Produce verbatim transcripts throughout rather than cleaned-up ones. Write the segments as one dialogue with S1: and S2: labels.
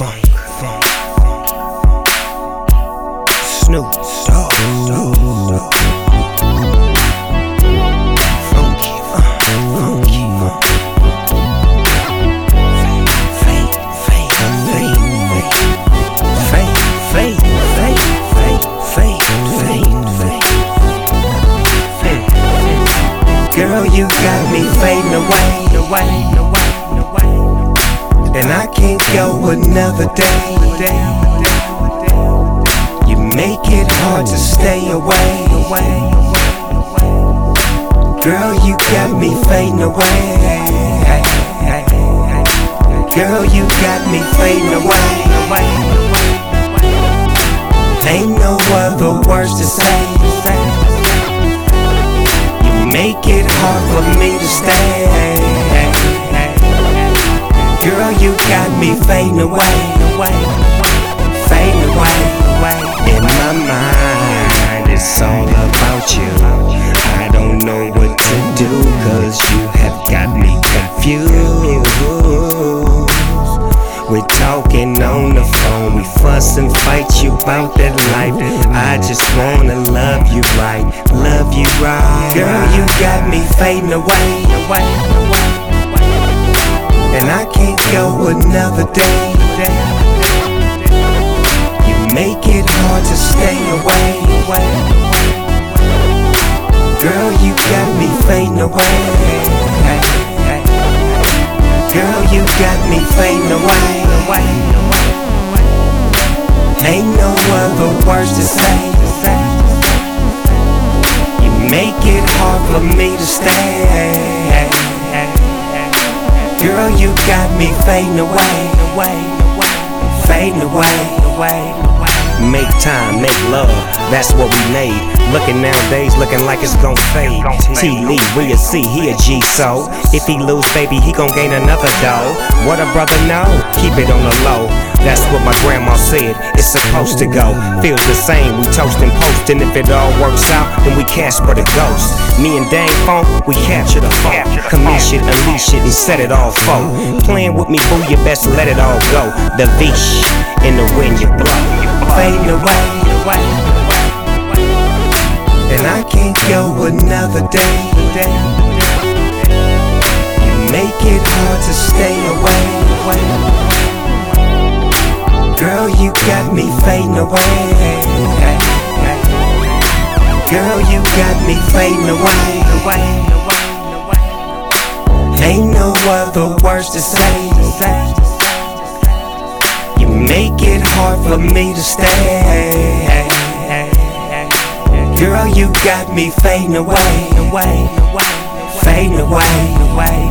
S1: funk, funk. Snoop Dogg, funky, uh, funky, uh. Fade, fade, fade, fade, fade, fade, fade, fade, fade, fade, fade. Girl, you got me fading away, away, away, away. And I can't go another day. You make it hard to stay away. Girl, you got me fading away. Girl, you got me fading away. Ain't no other words to say. You make it hard for me to stay. Girl, you got me fading away, fading away. In my mind, it's all about you. I don't know what to do, cause you have got me confused. We're talking on the phone, we fuss and fight you about that life. I just wanna love you right, love you right. Girl, you got me fading away, away, away. And I can't go another day. You make it hard to stay away. Girl, you got me fading away. Girl, you got me fading away. Ain't no other words to say. You make it hard for me to stay. Girl, you got me fading away, fading away. Make time, make love, that's what we made. Looking nowadays, looking like it's gon' fade. T-Lee, we'll see, he a G-so. If he lose, baby, he gon' gain another dough. What a brother know, keep it on the low. That's what my grandma said, it's supposed to go. Feels the same, we toastin' postin'. If it all works out, then we Casper the ghost. Me and Dang Funk, we capture the funk. Commission, unleash it, and set it all for. Playing with me, boo, you best let it all go. The Vish, in the wind you blow. Fading away, and I can't go another day. You make it hard to stay away. Girl, you got me fading away. Girl, you got me fading away. Ain't no other words to say. You make it hard for me to stay. Girl, you got me fading away, fading away.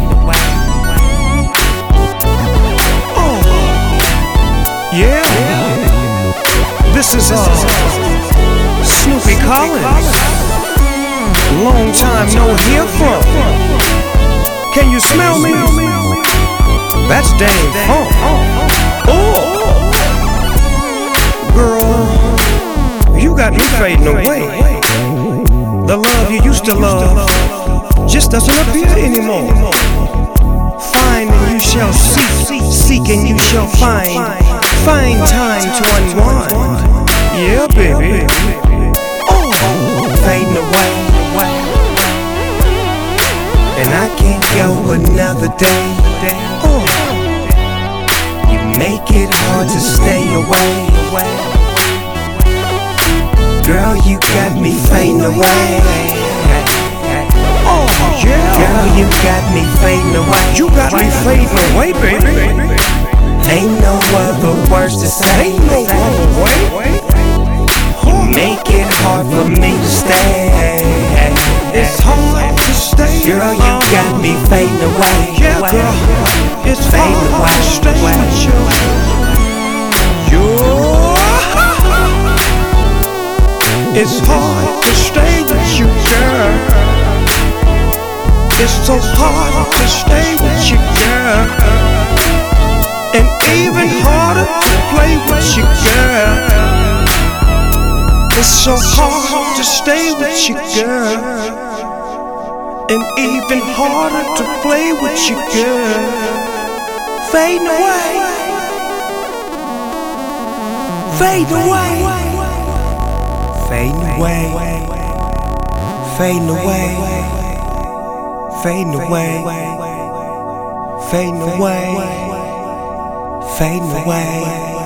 S2: Oh, yeah. This is uh, Snoopy Collins. Long time no hear from. Can you smell me? That's Dang Funk. Oh, girl, you got me fading away. The love you used to love just doesn't appear anymore. Find and you shall seek, seek and you shall find. Find time to unwind. Yeah, baby.
S1: Oh, fading away, and I can't go another day. Oh, you make it hard to stay away. Girl, you got me fading away.
S2: Oh, yeah.
S1: Girl, you got me fading away.
S2: You got me fading away, baby.
S1: Ain't no other words to say.
S2: Ain't no other way.
S1: You make it hard for me to stay.
S2: It's hard to stay.
S1: Girl, you got me fading away.
S2: Yeah, girl, it's
S1: fading
S2: hard
S1: away.
S2: to stay with you. You're It's hard to stay with you, girl. It's so hard to stay with you, girl. And even harder to play with you, girl. It's so hard to stay with you, girl. And even harder to play with you, girl. Fading away.
S1: fading away, fading away, fading away, fading away, fading away, fading away.